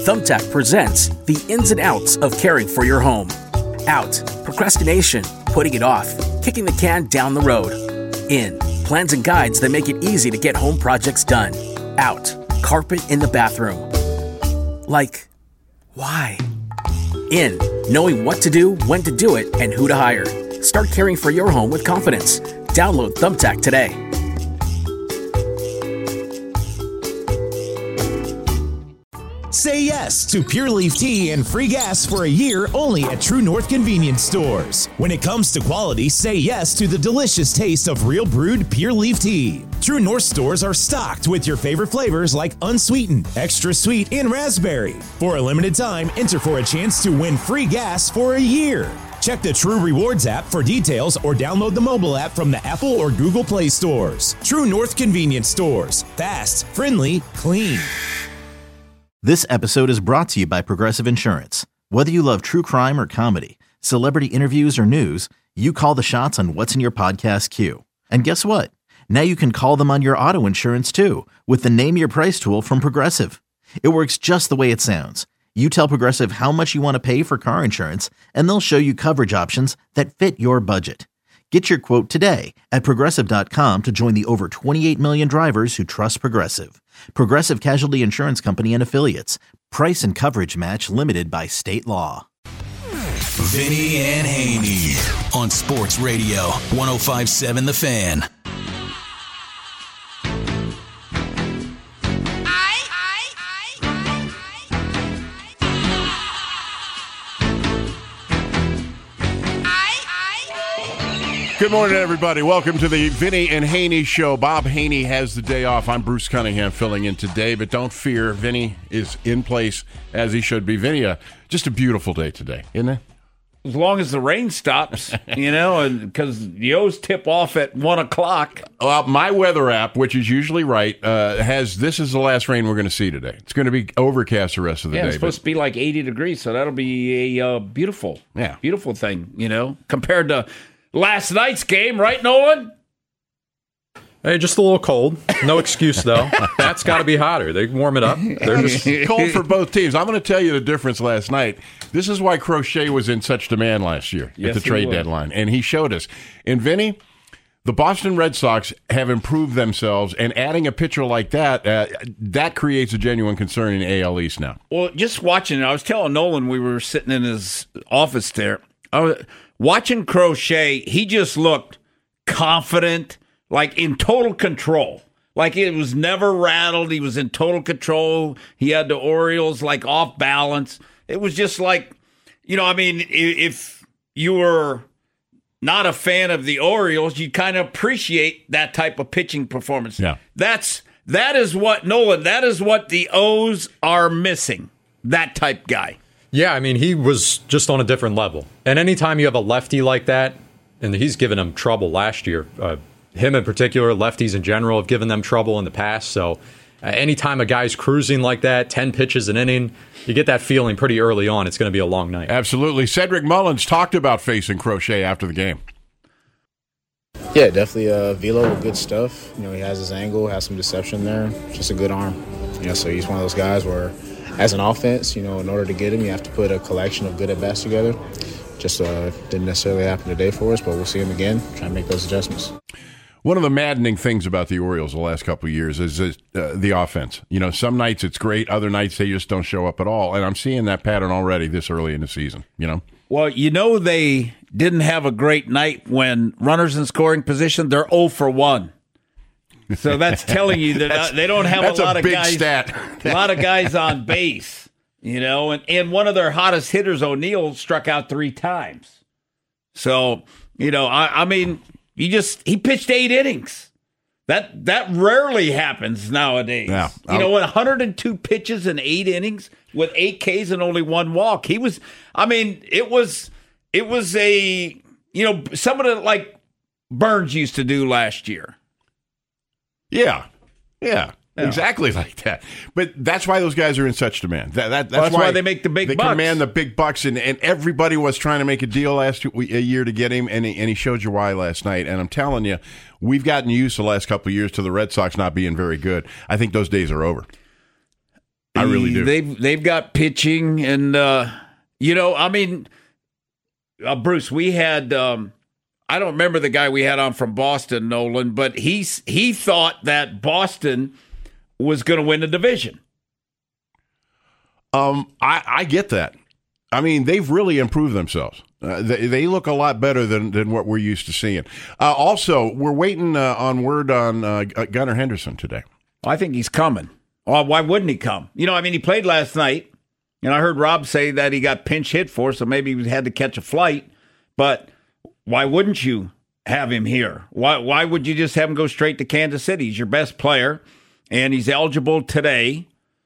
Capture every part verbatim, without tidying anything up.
Thumbtack presents the ins and outs of caring for your home. Out, procrastination, putting it off, kicking the can down the road. In, plans and guides that make it easy to get home projects done. Out, carpet in the bathroom. Like, why? In, knowing what to do, when to do it, and who to hire. Start caring for your home with confidence. Download Thumbtack today. Say yes to Pure Leaf Tea and free gas for a year only at True North Convenience Stores. When it comes to quality, say yes to the delicious taste of real brewed Pure Leaf Tea. True North stores are stocked with your favorite flavors like unsweetened, extra sweet, and raspberry. For a limited time, enter for a chance to win free gas for a year. Check the True Rewards app for details or download the mobile app from the Apple or Google Play stores. True North Convenience Stores. Fast, friendly, clean. This episode is brought to you by Progressive Insurance. Whether you love true crime or comedy, celebrity interviews or news, you call the shots on what's in your podcast queue. And guess what? Now you can call them on your auto insurance too with the Name Your Price tool from Progressive. It works just the way it sounds. You tell Progressive how much you want to pay for car insurance, and they'll show you coverage options that fit your budget. Get your quote today at Progressive dot com to join the over twenty-eight million drivers who trust Progressive. Progressive Casualty Insurance Company and Affiliates. Price and coverage match limited by state law. Vinny and Haney on Sports Radio one oh five point seven The Fan. Good morning, everybody. Welcome to the Vinny and Haney Show. Bob Haney has the day off. I'm Bruce Cunningham filling in today, but don't fear. Vinny is in place as he should be. Vinny, uh, just a beautiful day today, isn't it? As long as the rain stops, you know, and because the O's tip off at one o'clock. Well, my weather app, which is usually right, uh, has this is the last rain we're going to see today. It's going to be overcast the rest of the yeah, day. It's supposed but... to be like eighty degrees, so that'll be a uh, beautiful, yeah. beautiful thing, you know, compared to last night's game, right, Nolan? Hey, just a little cold. No excuse, though. That's got to be hotter. They warm it up. They're just cold for both teams. I'm going to tell you the difference last night. This is why Crochet was in such demand last year yes, at the trade deadline, and he showed us. And Vinny, the Boston Red Sox have improved themselves, and adding a pitcher like that, uh, that creates a genuine concern in the A L East now. Well, just watching it, I was telling Nolan, we were sitting in his office there. I was watching Crochet. He just looked confident, like in total control. Like it was never rattled. He was in total control. He had the Orioles like off balance. It was just like, you know, I mean, if you were not a fan of the Orioles, you kind of appreciate that type of pitching performance. Yeah. That's that is what Nolan, that is what the O's are missing. That type guy. Yeah, I mean, he was just on a different level. And anytime you have a lefty like that, and he's given them trouble last year, uh, him in particular, lefties in general have given them trouble in the past. So uh, anytime a guy's cruising like that, ten pitches an inning, you get that feeling pretty early on. It's going to be a long night. Absolutely. Cedric Mullins talked about facing Crochet after the game. Yeah, definitely uh, velo with good stuff. You know, he has his angle, has some deception there. Just a good arm. You know, so he's one of those guys where, as an offense, you know, in order to get him, you have to put a collection of good at-bats together. Just uh, didn't necessarily happen today for us, but we'll see him again, try and make those adjustments. One of the maddening things about the Orioles the last couple of years is uh, the offense. You know, some nights it's great, other nights they just don't show up at all, and I'm seeing that pattern already this early in the season, you know? Well, you know they didn't have a great night when runners in scoring position, they're oh for one. So that's telling you that uh, they don't have a lot a of big guys, stat. a lot of guys on base, you know, and, and one of their hottest hitters, O'Neill, struck out three times. So, you know, I, I mean, you just he pitched eight innings. That that rarely happens nowadays. Yeah, you know, one hundred two pitches in eight innings with eight Ks and only one walk. He was, I mean, it was it was a, you know, some of the like Burns used to do last year. Yeah, yeah, yeah, exactly like that. But that's why those guys are in such demand. That, that, that's, well, that's why, why they make the big they bucks. They command the big bucks, and, and everybody was trying to make a deal last a year to get him, and he, and he showed you why last night. And I'm telling you, we've gotten used the last couple of years to the Red Sox not being very good. I think those days are over. I really do. They've they've got pitching, and uh, you know, I mean, uh, Bruce, we had. Um, I don't remember the guy we had on from Boston, Nolan, but he's he thought that Boston was going to win the division. Um, I, I get that. I mean, they've really improved themselves. Uh, they, they look a lot better than, than what we're used to seeing. Uh, also, we're waiting uh, on word on uh, Gunnar Henderson today. I think he's coming. Well, why wouldn't he come? You know, I mean, he played last night, and I heard Rob say that he got pinch hit for, so maybe he had to catch a flight. But why wouldn't you have him here? Why Why would you just have him go straight to Kansas City? He's your best player, and he's eligible today.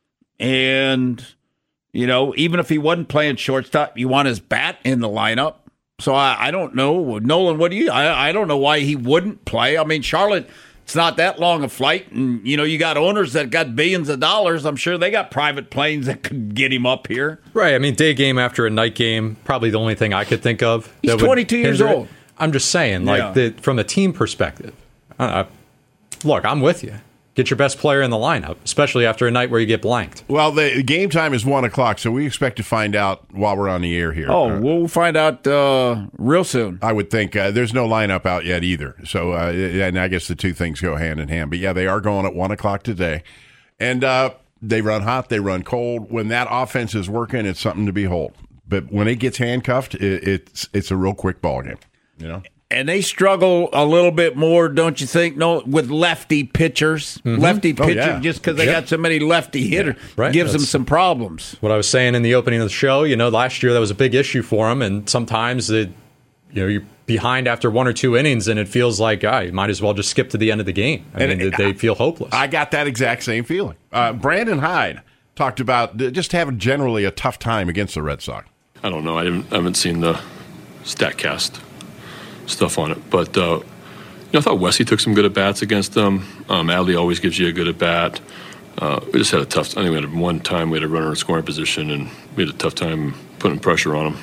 And, you know, even if he wasn't playing shortstop, you want his bat in the lineup. So I, I don't know. Nolan, what do you? I, I don't know why he wouldn't play. I mean, Charlotte, it's not that long a flight. And, you know, you got owners that got billions of dollars. I'm sure they got private planes that could get him up here. Right. I mean, day game after a night game, probably the only thing I could think of. He's twenty-two years hinder it. old. I'm just saying, like, Yeah. the, from a team perspective, uh, look, I'm with you. Get your best player in the lineup, especially after a night where you get blanked. Well, the game time is one o'clock, so we expect to find out while we're on the air here. Oh, Uh, we'll find out uh, real soon. I would think uh, there's no lineup out yet either. So, uh, and I guess the two things go hand in hand. But yeah, they are going at one o'clock today, and uh, they run hot, they run cold. When that offense is working, it's something to behold. But when it gets handcuffed, it, it's it's a real quick ball game. You know. And they struggle a little bit more, don't you think? No, with lefty pitchers, mm-hmm. lefty Oh, pitchers, yeah. just because they Yeah. got so many lefty hitters, Right. gives them That's- some problems. What I was saying in the opening of the show, you know, last year that was a big issue for him, and sometimes it, you know, you're behind after one or two innings, and it feels like, ah, you might as well just skip to the end of the game. I And mean, it- they feel hopeless. I got that exact same feeling. Uh, Brandon Hyde talked about just having generally a tough time against the Red Sox. I don't know. I, didn't, I haven't seen the StatCast stuff on it, but uh, you know, I thought Wesley took some good at bats against them. Um, Adley always gives you a good at bat. Uh, we just had a tough. I think we had one time we had a runner in scoring position, and we had a tough time putting pressure on them.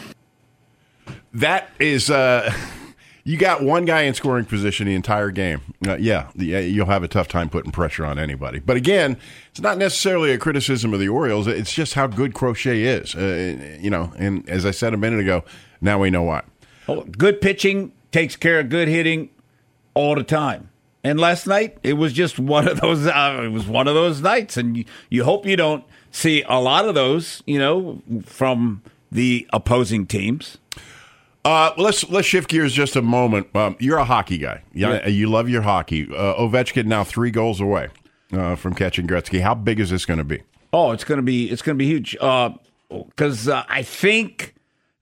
That is, uh, you got one guy in scoring position the entire game. Uh, yeah, yeah, you'll have a tough time putting pressure on anybody. But again, it's not necessarily a criticism of the Orioles. It's just how good Crochet is. Uh, you know, and as I said a minute ago, now we know why. Oh, good pitching takes care of good hitting all the time. And last night, it was just one of those. Uh, it was one of those nights, and you, you hope you don't see a lot of those. You know, from the opposing teams. Uh, let's let's shift gears just a moment. Um, you're a hockey guy. You, Yeah. you love your hockey. Uh, Ovechkin now three goals away uh, from catching Gretzky. How big is this going to be? Oh, it's gonna be it's gonna be huge. Because uh, uh, I think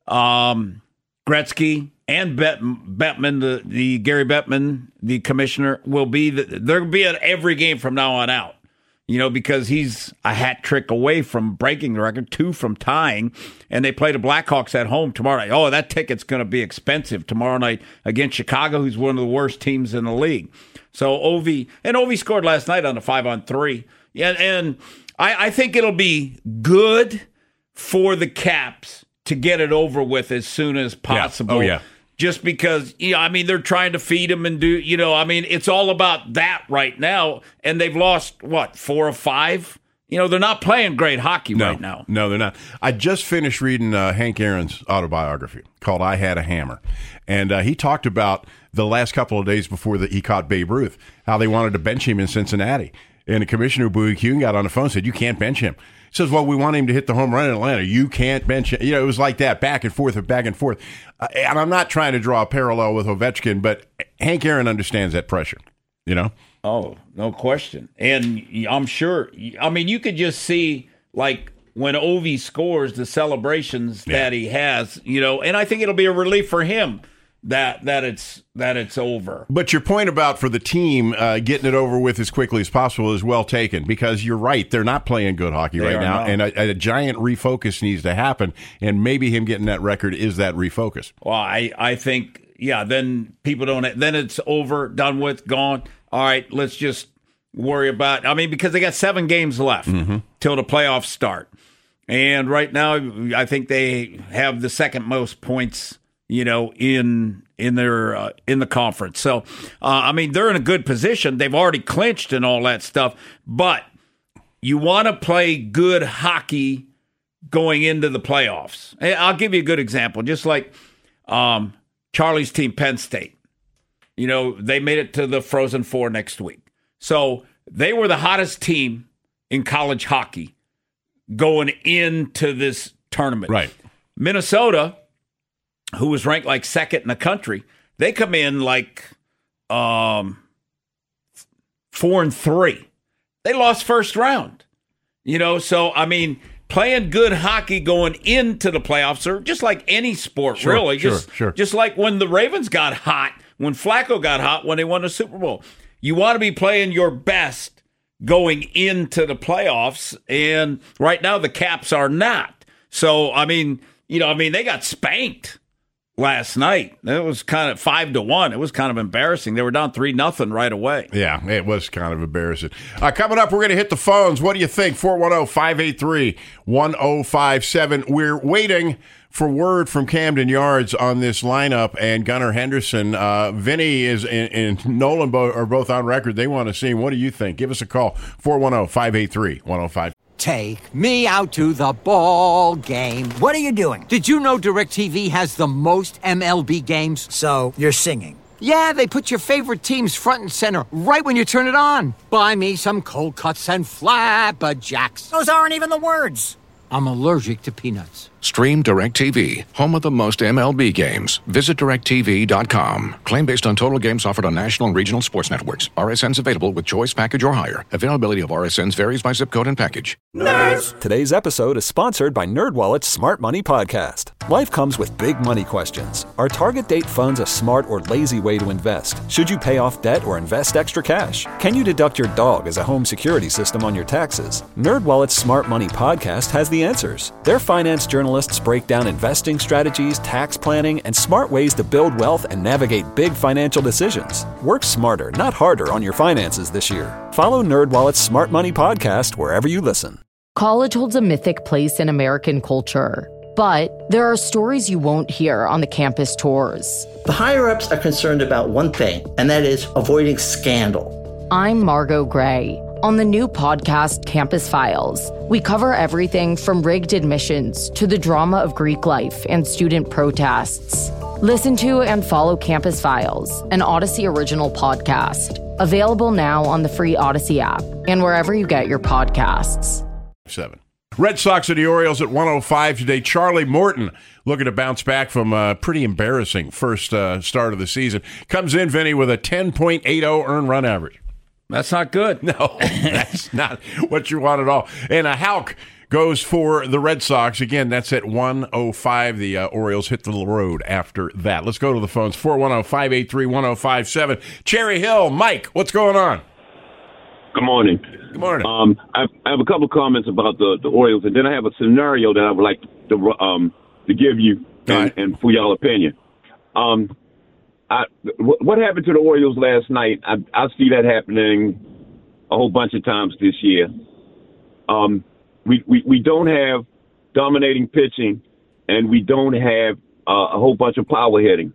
um, Gretzky and Bet- Bettman, the, the Gary Bettman, the commissioner, will be the, they'll be at every game from now on out. You know, because he's a hat trick away from breaking the record, two from tying, and they play the Blackhawks at home tomorrow night. Oh, that ticket's going to be expensive tomorrow night against Chicago, who's one of the worst teams in the league. So Ovi, and Ovi scored last night on the five on three. Yeah, and I, I think it'll be good for the Caps to get it over with as soon as possible. Yeah. Oh, yeah. Just because, you know, I mean, they're trying to feed him and do, you know, I mean, it's all about that right now. And they've lost, what, four or five? You know, they're not playing great hockey No, right now. No, they're not. I just finished reading uh, Hank Aaron's autobiography called I Had a Hammer. And uh, he talked about the last couple of days before the, he caught Babe Ruth, how they wanted to bench him in Cincinnati. And the commissioner, Bowie Kuhn, got on the phone and said, you can't bench him. He says, well, we want him to hit the home run in Atlanta. You can't bench him. You know, it was like that, back and forth and back and forth. Uh, and I'm not trying to draw a parallel with Ovechkin, but Hank Aaron understands that pressure, you know? Oh, no question. And I'm sure, I mean, you could just see, like, when Ovi scores, the celebrations Yeah. that he has, you know, and I think it'll be a relief for him that that it's that it's over. But your point about for the team uh, getting it over with as quickly as possible is well taken, because you're right. They're not playing good hockey They right are now, not. and a, a giant refocus needs to happen, and maybe him getting that record is that refocus. Well, I, I think, yeah, then people don't, then it's over, done with, gone. All right, let's just worry about, I mean, because they got seven games left Mm-hmm. till the playoffs start. And right now, I think they have the second most points, you know, in in their uh, in the conference. So, uh, I mean, they're in a good position. They've already clinched and all that stuff. But you want to play good hockey going into the playoffs. I'll give you a good example. Just like um, Charlie's team, Penn State. You know, they made it to the Frozen Four next week. So they were the hottest team in college hockey going into this tournament. Right. Minnesota, who was ranked like second in the country, they come in like um, four and three. They lost first round. You know, so, I mean, playing good hockey going into the playoffs, or just like any sport, sure, really. Sure, just, sure. just like when the Ravens got hot, when Flacco got hot, when they won the Super Bowl. You want to be playing your best going into the playoffs, and right now the Caps are not. So, I mean, you know, I mean, they got spanked last night. It was kind of five to one. It was kind of embarrassing. They were down three nothing right away. Yeah, it was kind of embarrassing. Uh, coming up, we're going to hit the phones. What do you think? four one zero, five eight three, one zero five seven. We're waiting for word from Camden Yards on this lineup and Gunnar Henderson. Uh, Vinny is and, and Nolan bo- are both on record. They want to see him. What do you think? Give us a call. four one zero, five eight three, one zero five seven. Take me out to the ball game. What are you doing? Did you know DirecTV has the most M L B games? So, you're singing? Yeah, they put your favorite teams front and center right when you turn it on. Buy me some cold cuts and flapjacks. Those aren't even the words. I'm allergic to peanuts. Stream DirecTV, home of the most M L B games. Visit direct T V dot com. Claim based on total games offered on national and regional sports networks. R S Ns available with choice package or higher. Availability of R S Ns varies by zip code and package. Nerds! Today's episode is sponsored by NerdWallet's Smart Money Podcast. Life comes with big money questions. Are target date funds a smart or lazy way to invest? Should you pay off debt or invest extra cash? Can you deduct your dog as a home security system on your taxes? NerdWallet's Smart Money Podcast has the answers. Their finance journalists break down investing strategies, tax planning, and smart ways to build wealth and navigate big financial decisions. Work smarter, not harder on your finances this year. Follow NerdWallet's Smart Money Podcast wherever you listen. College holds a mythic place in American culture, but there are stories you won't hear on the campus tours. The higher-ups are concerned about one thing, and that is avoiding scandal. I'm Margot Gray. On the new podcast, Campus Files, we cover everything from rigged admissions to the drama of Greek life and student protests. Listen to and follow Campus Files, an Odyssey original podcast. Available now on the free Odyssey app and wherever you get your podcasts. Seven. Red Sox and the Orioles at one oh five today. Charlie Morton looking to bounce back from a pretty embarrassing first uh, start of the season. Comes in, Vinny, with a ten point eight oh earned run average. That's not good. No, that's not what you want at all. And a Houck goes for the Red Sox. Again, that's at one oh five. The uh, Orioles hit the road after that. Let's go to the phones. four one zero, five eight three, one oh five seven. Cherry Hill, Mike, what's going on? Good morning. Good morning. Um, I, I have a couple of comments about the, the Orioles, and then I have a scenario that I would like to um to give you and, right. and for y'all opinion. Um, I, what happened to the Orioles last night? I, I see that happening a whole bunch of times this year. Um, we, we, we don't have dominating pitching, and we don't have uh, a whole bunch of power hitting.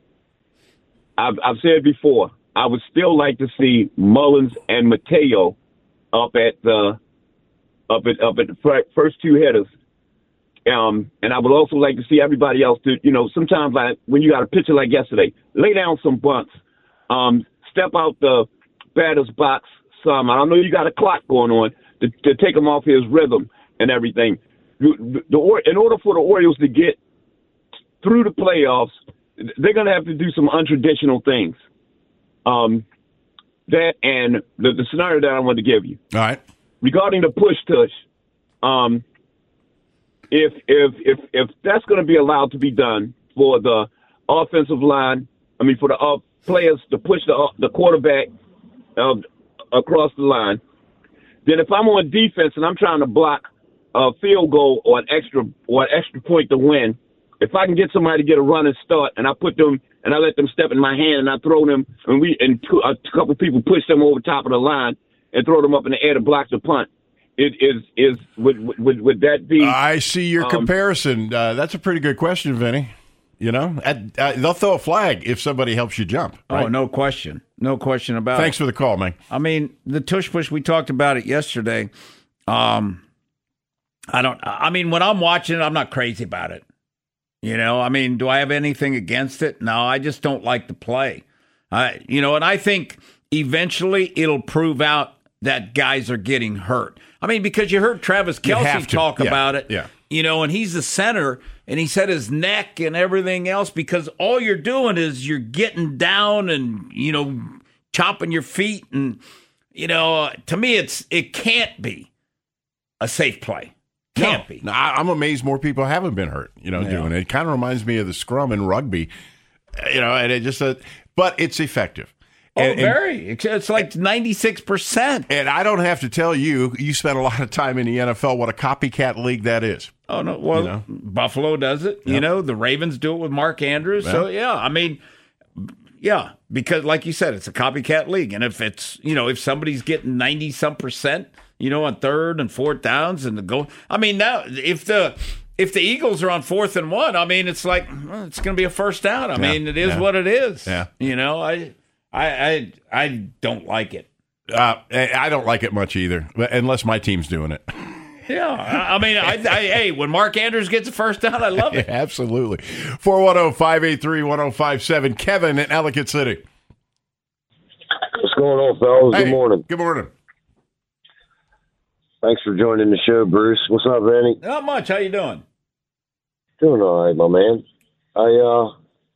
I've, I've said before, I would still like to see Mullins and Mateo up at the up at up at the first two hitters. Um, and I would also like to see everybody else to, you know, sometimes like when you got a pitcher like yesterday, lay down some bunts, um, step out the batter's box some. I know you got a clock going on to, to take him off his rhythm and everything. The, the, in order for the Orioles to get through the playoffs, they're going to have to do some untraditional things. Um, that and the, the scenario that I want to give you. All right. Regarding the push tush, um, if if if if that's going to be allowed to be done for the offensive line, I mean for the uh, players to push the uh, the quarterback uh, across the line, then if I'm on defense and I'm trying to block a field goal or an extra or an extra point to win, if I can get somebody to get a running start and I put them and I let them step in my hand and I throw them and we and two, a couple people push them over top of the line and throw them up in the air to block the punt. It is is would would would that be? I see your um, comparison. Uh, that's a pretty good question, Vinny. You know, at, uh, they'll throw a flag if somebody helps you jump. Right? Oh, no question, no question about Thanks it. for the call, man. I mean, the tush push. We talked about it yesterday. Um, I don't. I mean, when I'm watching it, I'm not crazy about it. You know, I mean, do I have anything against it? No, I just don't like the play. Uh, you know, and I think eventually it'll prove out that guys are getting hurt. I mean, because you heard Travis Kelce talk yeah. about it. Yeah. You know, and he's the center, and he said his neck and everything else, because all you're doing is you're getting down and, you know, chopping your feet. And, you know, to me, it's it can't be a safe play. Can't no. be. No, I- I'm amazed more people haven't been hurt, you know, Yeah. doing it. It kind of reminds me of the scrum in rugby, you know, and it just, uh, but it's effective. Oh, And- and- very. It's like ninety-six percent. And I don't have to tell you, you spent a lot of time in the N F L, what a copycat league that is. Oh, no. Well, You know? Buffalo does it. You Yep. know, the Ravens do it with Mark Andrews. Yeah. So, yeah, I mean, yeah, because like you said, it's a copycat league. And if it's, you know, if somebody's getting ninety-some percent, you know, on third and fourth downs and the goal. I mean, now, if the if the Eagles are on fourth and one, I mean, it's like, well, it's going to be a first down. I Yeah. mean, it is Yeah. what it is. Yeah. You know, I, I, I, I don't like it. Uh, I don't like it much either, unless my team's doing it. Yeah, I I mean, I, I, hey, when Mark Andrews gets a first down, I love it. Absolutely. four one zero, five eight three, one zero five seven. Kevin in Ellicott City. What's going on, fellas? Hey, Good morning. Good morning. Thanks for joining the show, Bruce. What's up, Vinny? Not much. How you doing? Doing all right, my man. I uh,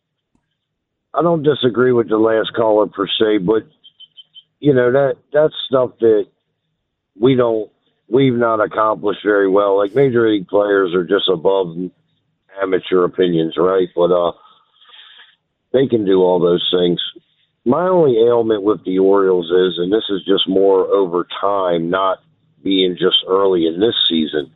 I don't disagree with the last caller per se, but you know that that's stuff that we don't we've not accomplished very well. Like major league players are just above amateur opinions, right? But uh, they can do all those things. My only ailment with the Orioles is, and this is just more over time, not being just early in this season,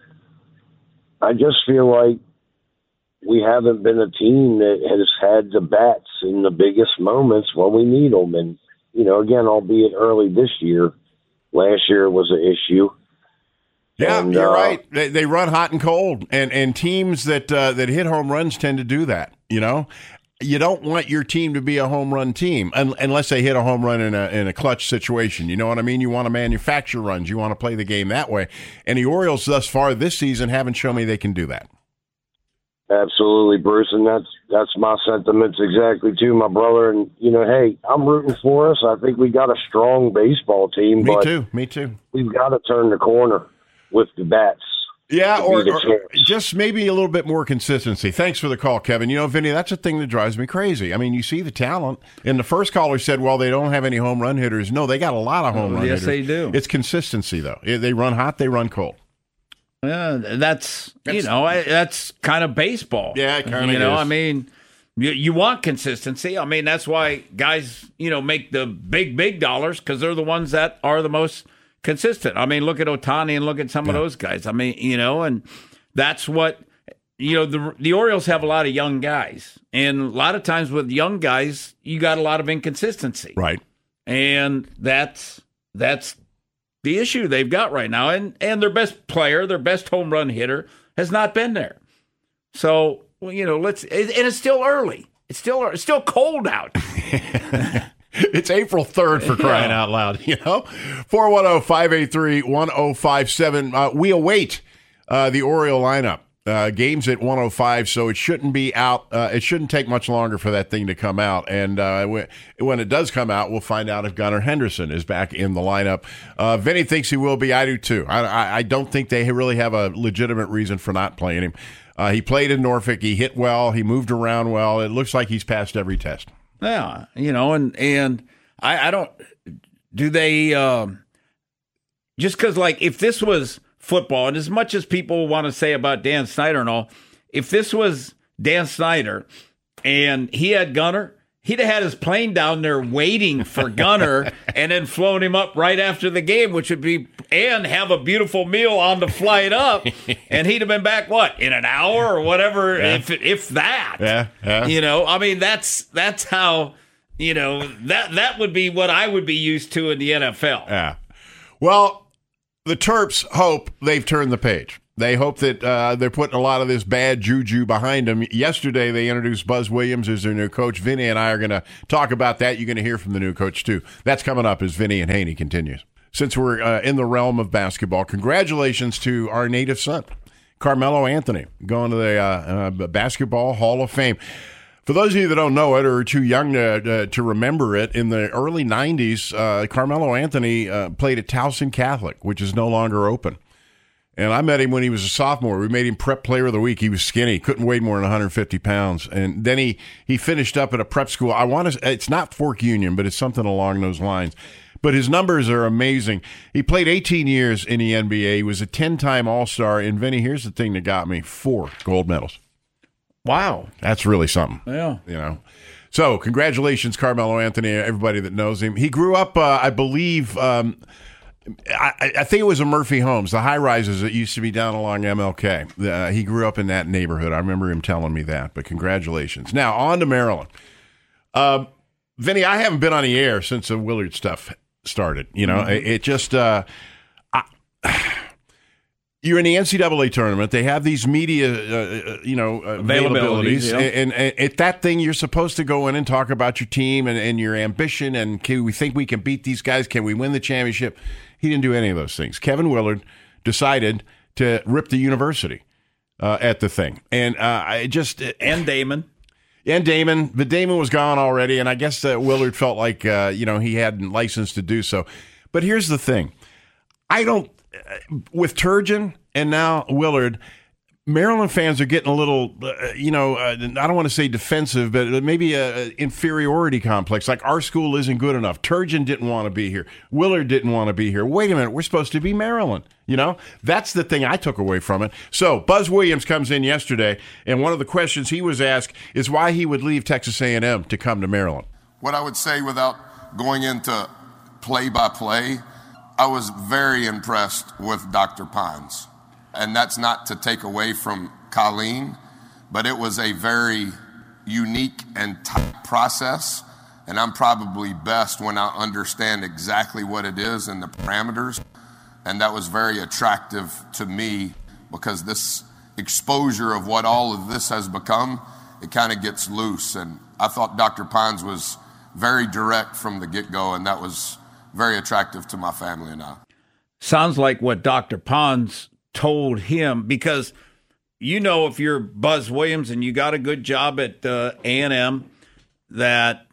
I just feel like we haven't been a team that has had the bats in the biggest moments when we need them. And, you know, again, albeit early this year, last year was an issue. Yeah, And, you're uh, right. They, they run hot and cold, and and teams that uh, that hit home runs tend to do that. You know, you don't want your team to be a home run team un- unless they hit a home run in a in a clutch situation. You know what I mean? You want to manufacture runs. You want to play the game that way. And the Orioles thus far this season haven't shown me they can do that. Absolutely, Bruce, and that's that's my sentiments exactly too, my brother. And you know, hey, I'm rooting for us. I think we got a strong baseball team. Me but too. Me too. We've got to turn the corner with the bats. Yeah, to or, be the or champs. just maybe a little bit more consistency. Thanks for the call, Kevin. You know, Vinny, that's a thing that drives me crazy. I mean, you see the talent. And the first caller said, well, they don't have any home run hitters. No, they got a lot of home Oh, run yes, hitters. they do. It's consistency, though. They run hot, they run cold. Yeah, that's, you know, I, that's kind of baseball. Yeah, it kinda You know, is. I mean, you, you want consistency. I mean, that's why guys, you know, make the big, big dollars because they're the ones that are the most consistent. I mean, look at Ohtani and look at some of those guys. I mean, you know, and that's what, you know, the the Orioles have a lot of young guys. And a lot of times with young guys, you got a lot of inconsistency. Right. And that's that's the issue they've got right now. And and their best player, their best home run hitter, has not been there. So, well, you know, let's and it's still early. It's still it's still cold out. It's April third for crying Yeah. out loud, you know? four one zero, five eight three, one zero five seven. Uh, we await uh, the Oriole lineup. Uh, game's at one oh five, so it shouldn't be out. Uh, it shouldn't take much longer for that thing to come out. And uh, when, when it does come out, we'll find out if Gunnar Henderson is back in the lineup. Uh, Vinny thinks he will be. I do, too. I, I, I don't think they really have a legitimate reason for not playing him. Uh, he played in Norfolk. He hit well. He moved around well. It looks like he's passed every test. Yeah, you know, and and I, I don't. Do they um, just because like if this was football, and as much as people want to say about Dan Snyder and all, if this was Dan Snyder and he had Gunnar, he'd have had his plane down there waiting for Gunnar and then flown him up right after the game, which would be and have a beautiful meal on the flight up, and he'd have been back what in an hour or whatever, Yeah. if if that. Yeah, yeah. You know, I mean, that's that's how, you know, that that would be what I would be used to in the N F L. Yeah. Well, the Terps hope they've turned the page. They hope that uh, they're putting a lot of this bad juju behind them. Yesterday, they introduced Buzz Williams as their new coach. Vinny and I are going to talk about that. You're going to hear from the new coach, too. That's coming up as Vinny and Haney continues. since we're uh, in the realm of basketball, congratulations to our native son, Carmelo Anthony, going to the uh, uh, Basketball Hall of Fame. For those of you that don't know it or are too young to, uh, to remember it, in the early nineties, uh, Carmelo Anthony uh, played at Towson Catholic, which is no longer open. And I met him when he was a sophomore. We made him prep player of the week. He was skinny, couldn't weigh more than one hundred fifty pounds. And then he, he finished up at a prep school. I want to, it's not Fork Union, but it's something along those lines. But his numbers are amazing. He played eighteen years in the N B A. He was a ten-time All-Star. And, Vinny, here's the thing that got me. Four gold medals. Wow. That's really something. Yeah. You know. So, congratulations, Carmelo Anthony, everybody that knows him. He grew up, uh, I believe, um, I, I think it was a Murphy Homes, the high-rises that used to be down along M L K. Uh, he grew up in that neighborhood. I remember him telling me that. But congratulations. Now, on to Maryland. Uh, Vinny, I haven't been on the air since the Willard stuff started. You know, mm-hmm. it, it just uh, I, you're in the N C double A tournament. They have these media, uh, you know, uh, availabilities, availabilities yeah. and, and, and at that thing, you're supposed to go in and talk about your team and, and your ambition. And can we think we can beat these guys? Can we win the championship? He didn't do any of those things. Kevin Willard decided to rip the university uh, at the thing, and uh, I just and Damon. And Damon, but Damon was gone already, and I guess uh, Willard felt like uh, you know he had license to do so. But here's the thing: I don't uh, with Turgeon and now Willard. Maryland fans are getting a little, uh, you know, uh, I don't want to say defensive, but maybe a, a inferiority complex. Like our school isn't good enough. Turgeon didn't want to be here. Willard didn't want to be here. Wait a minute, we're supposed to be Maryland. You know, that's the thing I took away from it. So Buzz Williams comes in yesterday, and one of the questions he was asked is why he would leave Texas A and M to come to Maryland. What I would say without going into play-by-play, I was very impressed with Doctor Pines. And that's not to take away from Colleen, but it was a very unique and tight process. And I'm probably best when I understand exactly what it is and the parameters. And that was very attractive to me because this exposure of what all of this has become, it kind of gets loose. And I thought Doctor Pines was very direct from the get-go, and that was very attractive to my family and I. Sounds like what Doctor Pines told him, because you know if you're Buzz Williams and you got a good job at uh, A and M, that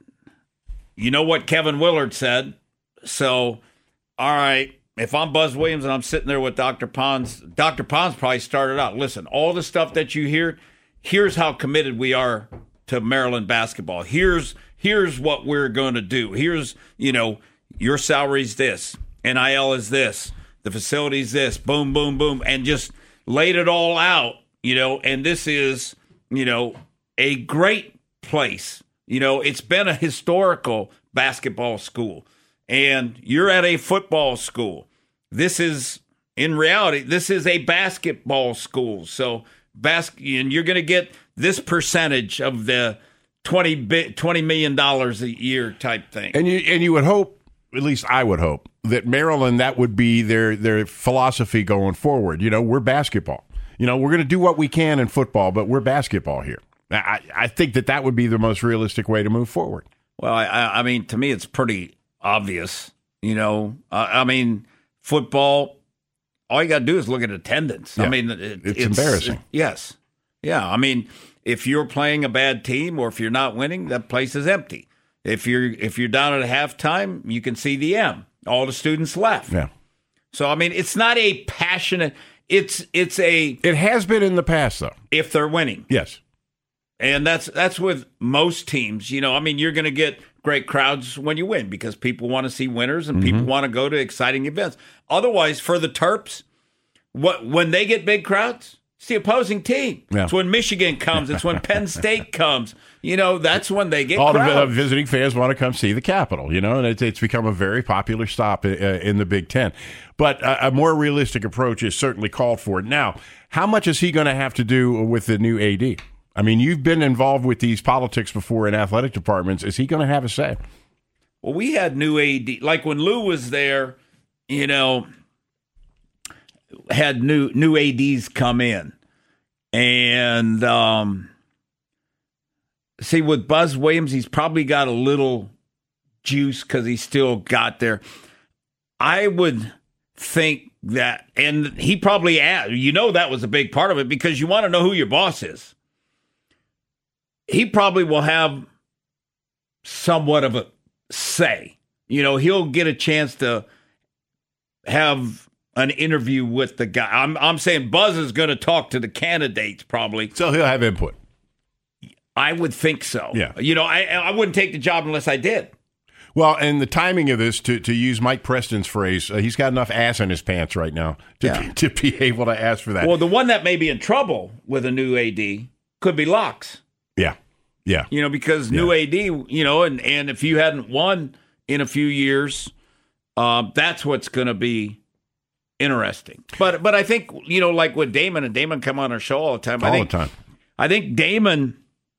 you know what Kevin Willard said. So, all right, if I'm Buzz Williams and I'm sitting there with Doctor Pons, Doctor Pons probably started out, listen, all the stuff that you hear, here's how committed we are to Maryland basketball. Here's here's what we're going to do. Here's, you know, your salary's this, N I L is this, the facility's this, boom, boom, boom, and just laid it all out, you know, and this is, you know, a great place. You know, it's been a historical basketball school, and you're at a football school. This is, in reality, this is a basketball school. So, bas- and you're going to get this percentage of the twenty million dollars a year type thing. And you, and you would hope, at least I would hope, that Maryland, that would be their their philosophy going forward. You know, we're basketball. You know, we're going to do what we can in football, but we're basketball here. I, I think that that would be the most realistic way to move forward. Well, I, I mean, to me, it's pretty obvious. You know, uh, I mean, football, all you got to do is look at attendance. Yeah. I mean, it, it's, it's embarrassing. It, yes. Yeah. I mean, if you're playing a bad team or if you're not winning, that place is empty. If you're if you're down at halftime, you can see the M. All the students left. Yeah. So I mean, it's not a passionate. It's it's a. It has been in the past, though. If they're winning, yes. And that's that's with most teams. You know, I mean, you're going to get great crowds when you win because people want to see winners and mm-hmm. people want to go to exciting events. Otherwise, for the Terps, what when they get big crowds, it's the opposing team. Yeah. It's when Michigan comes. It's when Penn State comes. You know, that's when they get all crowds. the uh, visiting fans want to come see the Capitol. You know, and it's, it's become a very popular stop in, uh, in the Big Ten. But uh, a more realistic approach is certainly called for. Now, how much is he going to have to do with the new A D? I mean, you've been involved with these politics before in athletic departments. Is he going to have a say? Well, we had new A D. Like when Lou was there, you know, had new new A Ds come in. And, um, see, with Buzz Williams, he's probably got a little juice because he still got there. I would think that, and he probably asked, you know, that was a big part of it because you want to know who your boss is. He probably will have somewhat of a say. You know, he'll get a chance to have an interview with the guy. I'm I'm saying Buzz is going to talk to the candidates probably. So he'll have input. I would think so. Yeah. You know, I I wouldn't take the job unless I did. Well, and the timing of this, to, to use Mike Preston's phrase, uh, he's got enough ass in his pants right now to, Yeah. be, to be able to ask for that. Well, the one that may be in trouble with a new A D could be Locks. Yeah. Yeah. You know, because new A D, you know, and, and if you hadn't won in a few years, uh, that's what's going to be interesting. But but I think, you know, like with Damon, and Damon come on our show all the time. All I think, the time. I think Damon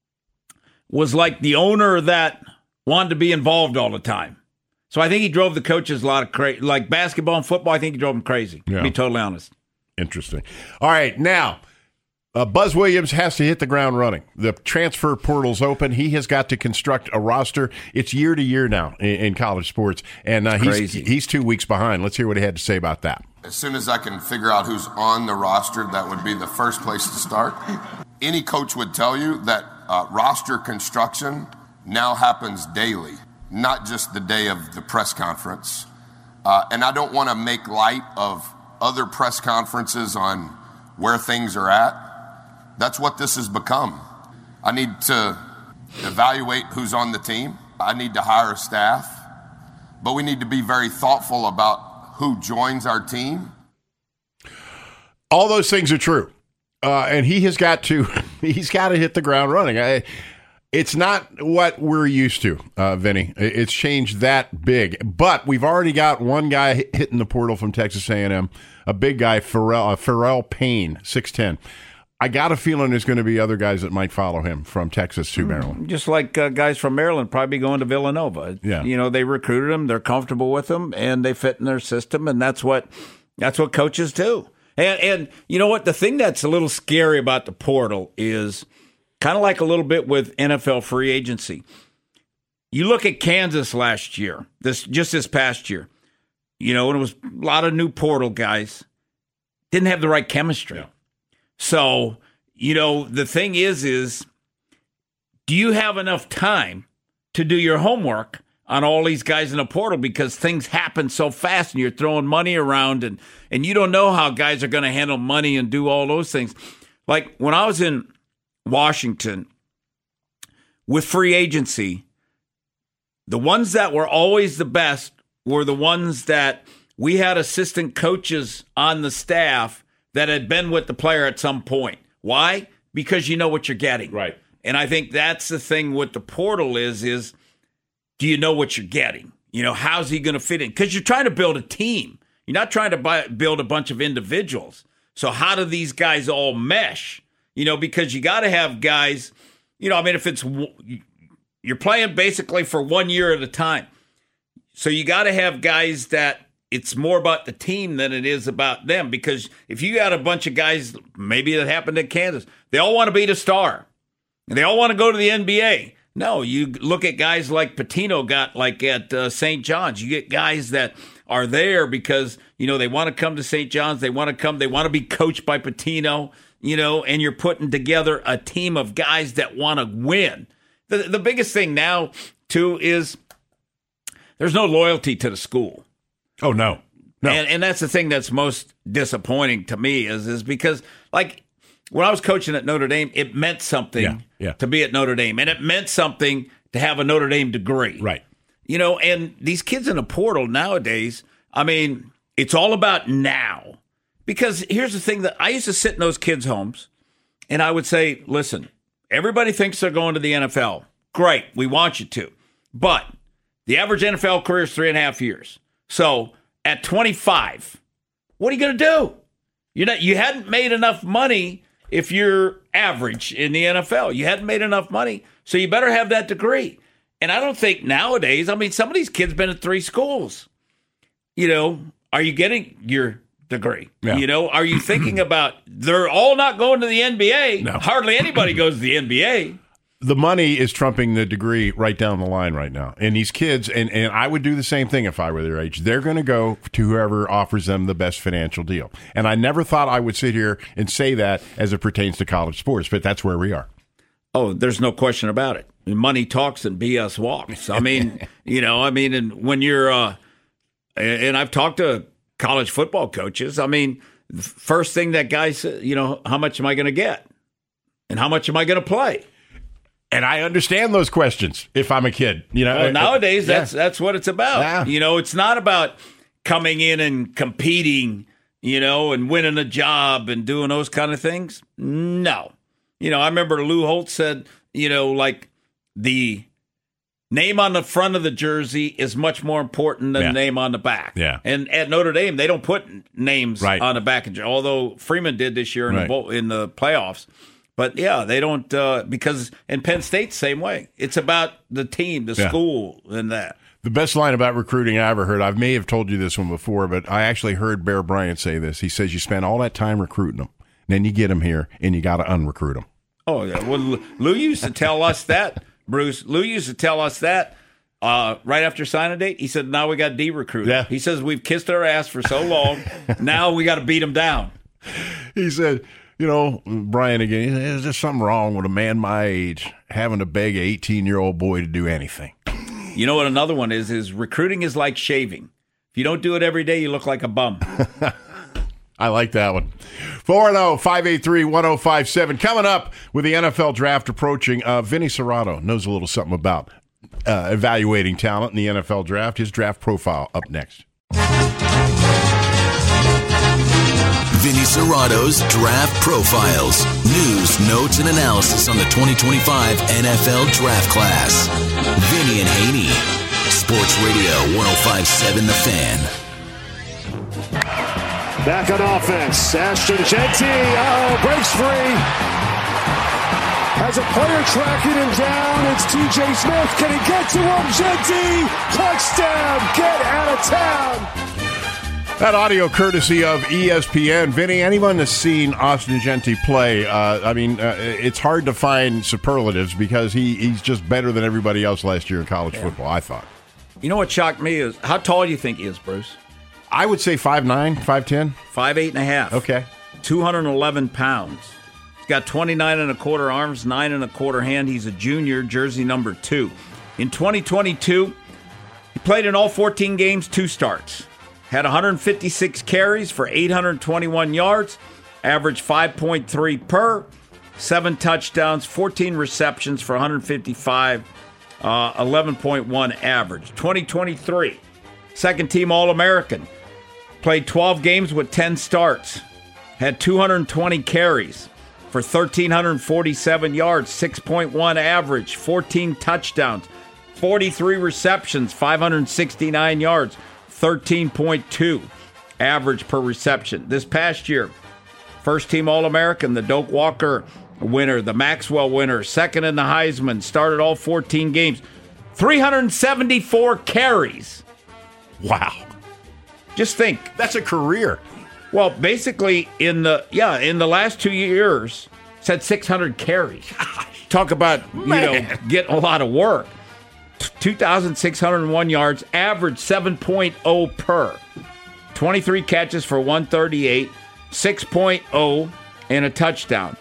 was like the owner that wanted to be involved all the time. So I think he drove the coaches a lot of crazy. Like basketball and football, I think he drove them crazy, Yeah. to be totally honest. Interesting. All right, now, uh, Buzz Williams has to hit the ground running. The transfer portal's open. He has got to construct a roster. It's year to year now in, in college sports, and uh, he's, Crazy. he's two weeks behind. Let's hear what he had to say about that. As soon as I can figure out who's on the roster, that would be the first place to start. Any coach would tell you that uh, roster construction now happens daily, not just the day of the press conference. Uh, and I don't want to make light of other press conferences on where things are at. That's what this has become. I need to evaluate who's on the team. I need to hire a staff. But we need to be very thoughtful about who joins our team. All those things are true. Uh, and he has got to he's got to hit the ground running. I, It's not what we're used to, uh, Vinny. It's changed that big. But we've already got one guy hitting the portal from Texas A and M, a big guy, Pharrell, uh, Pharrell Payne, six ten. I got a feeling there's going to be other guys that might follow him from Texas to Maryland. Just like uh, guys from Maryland probably going to Villanova. Yeah. You know, they recruited them, they're comfortable with them, and they fit in their system, and that's what that's what coaches do. And, and you know what? The thing that's a little scary about the portal is kind of like a little bit with N F L free agency. You look at Kansas last year, this just this past year, you know, and it was a lot of new portal guys. Didn't have the right chemistry. Yeah. So, you know, the thing is, is do you have enough time to do your homework on all these guys in the portal, because things happen so fast and you're throwing money around and, and you don't know how guys are going to handle money and do all those things. Like when I was in Washington with free agency, the ones that were always the best were the ones that we had assistant coaches on the staff that had been with the player at some point. Why? Because you know what you're getting. Right. And I think that's the thing with the portal is, is do you know what you're getting? You know, how's he going to fit in? Because you're trying to build a team. You're not trying to buy, build a bunch of individuals. So how do these guys all mesh? You know, because you got to have guys, you know, I mean, if it's, you're playing basically for one year at a time. So you got to have guys that it's more about the team than it is about them. Because if you got a bunch of guys, maybe that happened in Kansas, they all want to be the star. And they all want to go to the N B A. No, you look at guys like Pitino got like at uh, Saint John's. You get guys that are there because, you know, they want to come to Saint John's. They want to come. They want to be coached by Pitino, you know, and you're putting together a team of guys that want to win. The, the biggest thing now, too, is there's no loyalty to the school. Oh, no. No. And, and that's the thing that's most disappointing to me is, is because, like, when I was coaching at Notre Dame, it meant something Yeah, yeah. to be at Notre Dame. And it meant something to have a Notre Dame degree. Right. You know, and these kids in the portal nowadays, I mean, it's all about now. Because here's the thing that I used to sit in those kids' homes and I would say, listen, everybody thinks they're going to the N F L. Great. We want you to. But the average N F L career is three and a half years. So at twenty-five, what are you going to do? You're not, you hadn't made enough money if you're average in the N F L. You hadn't made enough money, so you better have that degree. And I don't think nowadays, I mean, some of these kids been at three schools. You know, are you getting your degree? Yeah. You know, are you thinking about, they're all not going to the N B A. No. Hardly anybody goes to the N B A. the money is trumping the degree right down the line right now. And these kids, and, and I would do the same thing if I were their age. They're going to go to whoever offers them the best financial deal. And I never thought I would sit here and say that as it pertains to college sports, but that's where we are. Oh, there's no question about it. Money talks and B S walks. I mean, you know, I mean, and when you're, uh, and I've talked to college football coaches. I mean, the first thing that guy says, you know, how much am I going to get? And how much am I going to play? And I understand those questions if I'm a kid. You know, well, nowadays yeah. that's that's what it's about. Yeah. You know, it's not about coming in and competing, you know, and winning a job and doing those kind of things. No. You know, I remember Lou Holtz said, you know, like the name on the front of the jersey is much more important than yeah. the name on the back. Yeah. And at Notre Dame, they don't put names right. on the back, although Freeman did this year in, right. the, bowl, in the playoffs. But, yeah, they don't uh, – because in Penn State, same way. It's about the team, the yeah. school, and that. The best line about recruiting I ever heard, I may have told you this one before, but I actually heard Bear Bryant say this. He says you spend all that time recruiting them, then you get them here, and you got to unrecruit them. Oh, yeah. Well, Lou used to tell us that, Bruce. Lou used to tell us that uh, right after signing date. He said, now we got de-recruited. Yeah. He says, we've kissed our ass for so long, now we got to beat them down. He said, you know, Brian again, there's just something wrong with a man my age having to beg an eighteen-year-old boy to do anything. You know what another one is, is recruiting is like shaving. If you don't do it every day, you look like a bum. I like that one. four and oh, five eight three, one oh five seven. Coming up with the N F L draft approaching, uh, Vinny Cerrato knows a little something about uh, evaluating talent in the N F L draft. His draft profile up next. Vinny Cerrato's Draft Profiles. News, notes, and analysis on the twenty twenty-five N F L Draft Class. Vinny and Haney. Sports Radio one oh five point seven The Fan. Back on offense. Ashton Jeanty. Oh, breaks free. Has a player tracking him down. It's T J Smith. Can he get to him? Jeanty. Touchdown. Get out of town. That audio courtesy of E S P N. Vinny, anyone that's seen Austin Jeanty play, uh, I mean, uh, it's hard to find superlatives because he, he's just better than everybody else last year in college yeah. football, I thought. You know what shocked me is, how tall do you think he is, Bruce? I would say five nine, five ten. five eight and a half. Okay. two hundred eleven pounds. He's got twenty-nine and a quarter arms, nine and a quarter hand. He's a junior, jersey number two. In twenty twenty-two, he played in all fourteen games, two starts. Had one hundred fifty-six carries for eight hundred twenty-one yards, averaged five point three per, seven touchdowns, fourteen receptions for one hundred fifty-five, uh, eleven point one average. twenty twenty-three, second team All-American. Played twelve games with ten starts. Had two hundred twenty carries for one thousand three hundred forty-seven yards, six point one average, fourteen touchdowns, forty-three receptions, five hundred sixty-nine yards, thirteen point two average per reception. This past year, first team All-American, the Doak Walker winner, the Maxwell winner, second in the Heisman, started all fourteen games, three hundred seventy-four carries. Wow. Just think. That's a career. Well, basically, in the yeah, in the last two years, it's had six hundred carries. Gosh. Talk about, Man. you know, getting a lot of work. two thousand six hundred one yards, average seven point oh per. twenty-three catches for one thirty-eight, six point oh, and a touchdown.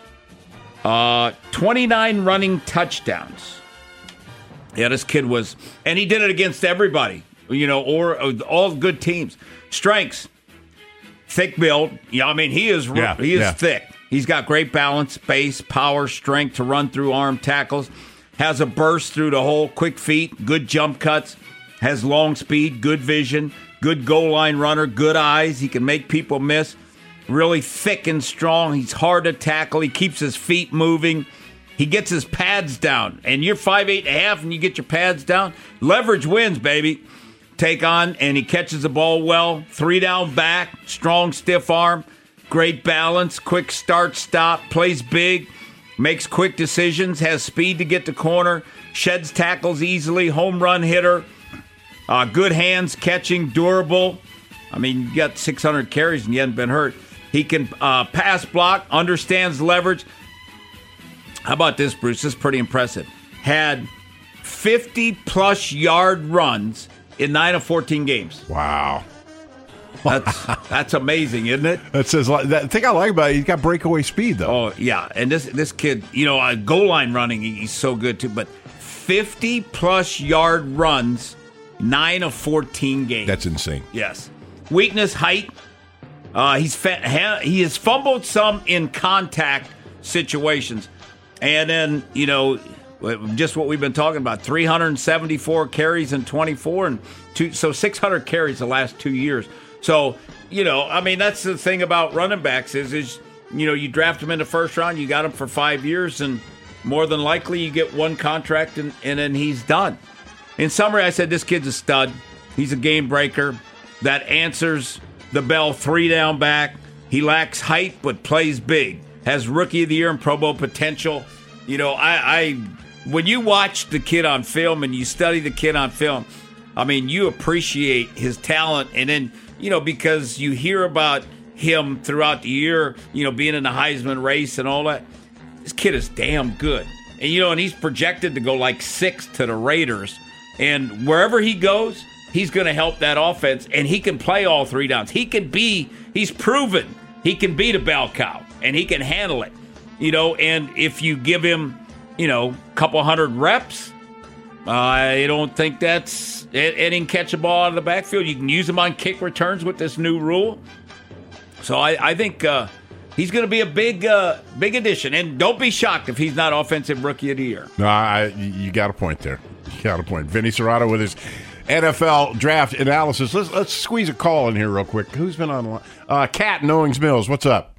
Uh, twenty-nine running touchdowns. Yeah, this kid was, and he did it against everybody, you know, or uh, all good teams. Strengths, thick build. Yeah, I mean, he is yeah, he is yeah. thick. He's got great balance, space, power, strength to run through arm tackles. Has a burst through the hole, quick feet, good jump cuts, has long speed, good vision, good goal line runner, good eyes. He can make people miss. Really thick and strong. He's hard to tackle. He keeps his feet moving. He gets his pads down. And you're five eight and a half and you get your pads down. Leverage wins, baby. Take on, and he catches the ball well. Three down back, strong, stiff arm, great balance, quick start, stop, plays big. Makes quick decisions, has speed to get to corner, sheds tackles easily, home run hitter, uh, good hands, catching, durable. I mean, you got six hundred carries and you haven't been hurt. He can uh, pass block, understands leverage. How about this, Bruce? This is pretty impressive. Had fifty-plus yard runs in nine of fourteen games. Wow. That's that's amazing, isn't it? That says that thing I like about it. He's got breakaway speed, though. Oh yeah, and this this kid, you know, uh, goal line running, he's so good too. But fifty plus yard runs, nine of fourteen games. That's insane. Yes. Weakness, height. Uh, he's fa- ha- he has fumbled some in contact situations, and then you know, just what we've been talking about: three hundred seventy-four carries and twenty-four, and two, so six hundred carries the last two years. So, you know, I mean, that's the thing about running backs is, is, you know, you draft them in the first round, you got them for five years, and more than likely you get one contract, and, and then he's done. In summary, I said this kid's a stud. He's a game breaker that answers the bell three down back. He lacks height, but plays big. Has Rookie of the Year and Pro Bowl potential. You know, I, I when you watch the kid on film and you study the kid on film, I mean, you appreciate his talent, and then, you know, because you hear about him throughout the year, you know, being in the Heisman race and all that. This kid is damn good. And, you know, and he's projected to go like six to the Raiders. And wherever he goes, he's going to help that offense. And he can play all three downs. He can be, he's proven he can beat a bell cow. And he can handle it. You know, and if you give him, you know, a couple hundred reps, I don't think that's it. It can catch a ball out of the backfield. You can use him on kick returns with this new rule. So I, I think uh, he's going to be a big, uh, big addition. And don't be shocked if he's not Offensive Rookie of the Year. No, I, you got a point there. You got a point. Vinny Cerrato with his N F L draft analysis. Let's let's squeeze a call in here real quick. Who's been on the line? Uh, Kat in Owings Mills. What's up?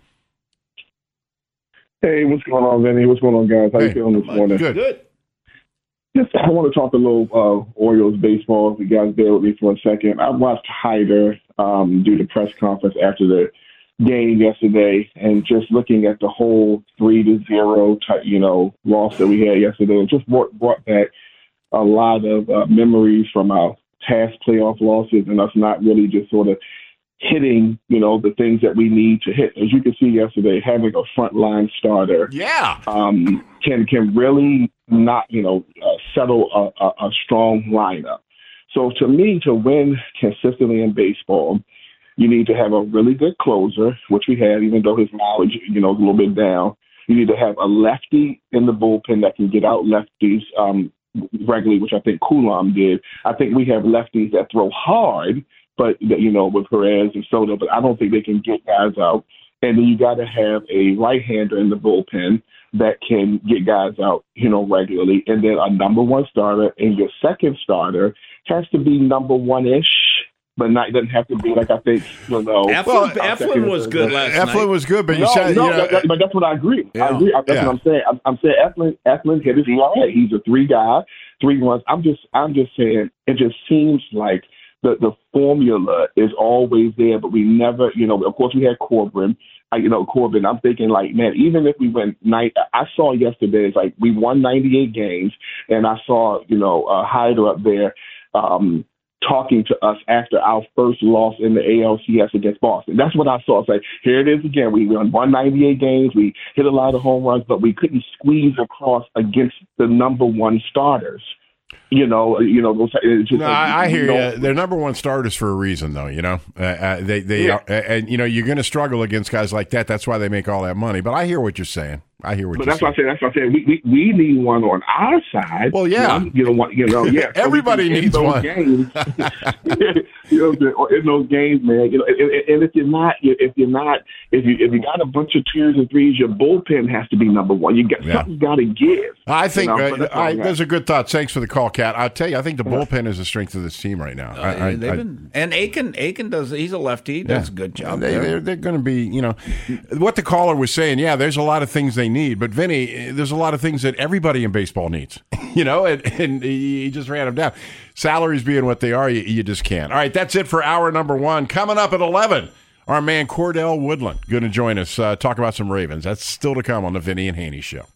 Hey, what's going on, Vinny? What's going on, guys? How hey, you feeling this morning? Good. Good. Just, I want to talk a little uh, Orioles baseball. If you guys bear with me for a second. I watched Hyder um, do the press conference after the game yesterday, and just looking at the whole three to zero type, you know, loss that we had yesterday, it just brought, brought back a lot of uh, memories from our past playoff losses, and us not really just sort of hitting, you know, the things that we need to hit. As you can see yesterday, having a frontline starter, yeah, um, can can really not, you know, uh, settle a, a, a strong lineup. So to me, to win consistently in baseball, you need to have a really good closer, which we have, even though his mileage, you know, is a little bit down. You need to have a lefty in the bullpen that can get out lefties um, regularly, which I think Coulomb did. I think we have lefties that throw hard, but, you know, with Perez and Soto, but I don't think they can get guys out. And then you got to have a right-hander in the bullpen that can get guys out, you know, regularly. And then a number one starter, and your second starter has to be number one-ish, but not doesn't have to be like I think, you know. Eflin, well, Eflin was good last Eflin night. Eflin was good, but you no, said no, you know, that, but that's what I agree. Yeah. I agree. That's yeah. what I'm saying. I'm, I'm saying Eflin, Eflin hit his E R A. He's a three guy, three runs. I'm just, I'm just saying it just seems like the the formula is always there, but we never, you know. Of course, we had Corbin. I, you know, Corbin. I'm thinking like, man, even if we went night, I saw yesterday. It's like we won ninety-eight games, and I saw, you know, uh, Hyder up there. Um, talking to us after our first loss in the A L C S against Boston. That's what I saw. It's like, here it is again. We won one ninety-eight games. We hit a lot of home runs, but we couldn't squeeze across against the number one starters. You know, you know. It's just, no, I, I hear you. Know, you. They're number one starters for a reason, though. You know, uh, uh, they they yeah. are, uh, and you know you're going to struggle against guys like that. That's why they make all that money. But I hear what you're saying. I hear what but you're that's saying. What I say. That's what I say. We, we we need one on our side. Well, yeah. One, you know what? You know, yeah. Everybody so needs those one. Games, you know, in those games, man. You know, and, and if you're not, if you're not, if you if you got a bunch of twos and threes, your bullpen has to be number one. You got yeah. something's got to give. I think you know? uh, I, those are good thoughts. Thanks for the call, Kat. I'll tell you, I think the bullpen is the strength of this team right now. Uh, I, I, they've been, and Aiken, Aiken does. He's a lefty. He does yeah. a good job. They, there. They're, they're going to be, you know, what the caller was saying. Yeah, there's a lot of things they need, but Vinny, there's a lot of things that everybody in baseball needs. You know, and, and he just ran them down. Salaries being what they are, you, you just can't. All right, that's it for hour number one. Coming up at eleven, our man Cordell Woodland going to join us, uh, talk about some Ravens. That's still to come on the Vinny and Haney Show.